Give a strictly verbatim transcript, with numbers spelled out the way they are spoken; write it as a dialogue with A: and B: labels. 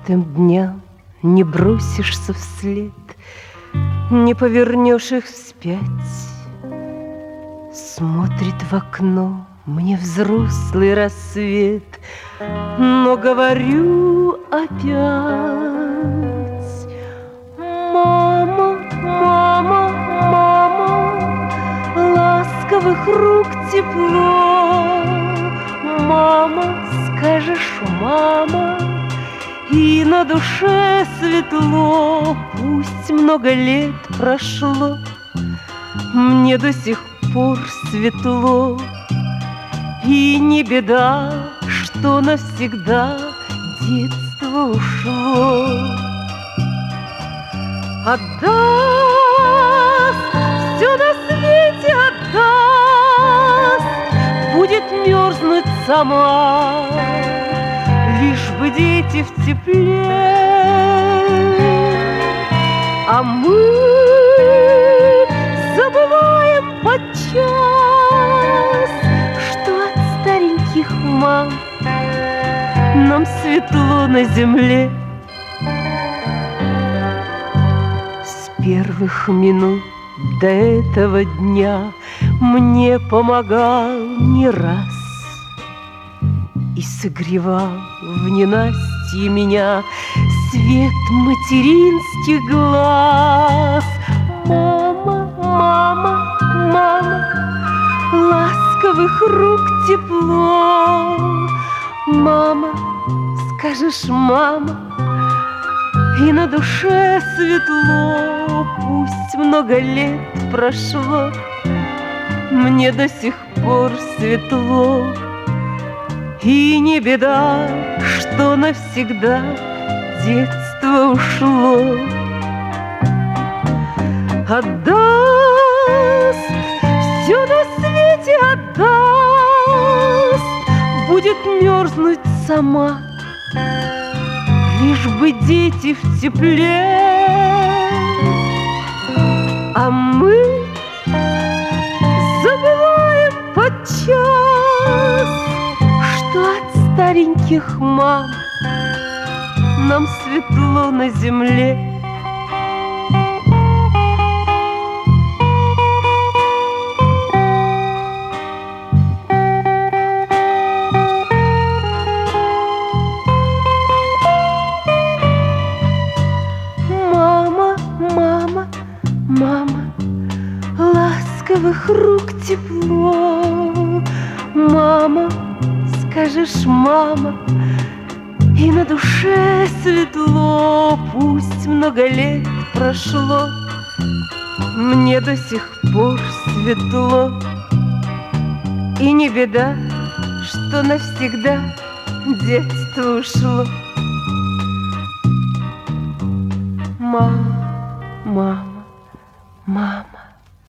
A: прожитым дням не бросишься вслед, не повернешь их вспять. Смотрит в окно мне взрослый рассвет, но говорю опять: мама, мама, мама, ласковых рук тепло. Мама, скажешь, мама, и на душе светло. Пусть много лет прошло, мне до сих пор светло. И не беда, что навсегда детство ушло. Отдаст, все на свете отдаст, будет мерзнуть сама, лишь бы дети в тепле. А мы забываем подчас, что от стареньких мам нам светло на земле. С первых минут до этого дня мне помогал не раз и согревал в ненастье меня свет материнских глаз. Мама, мама, мама, ласковых рук тепло. Мама, скажешь, мама, и на душе светло. Пусть много лет прошло, мне до сих пор светло. И не беда, что навсегда детство ушло. Отдаст, все на свете отдаст, будет мерзнуть сама, лишь бы дети в тепле. А мы забываем подчас, что от стареньких мам нам светло на земле. Мама, мама, мама, ласковых рук тепло. Мама, скажешь, мама, и на душе светло. Пусть много лет прошло, мне до сих пор светло. И не беда, что навсегда детство ушло. Мама, мама, мама.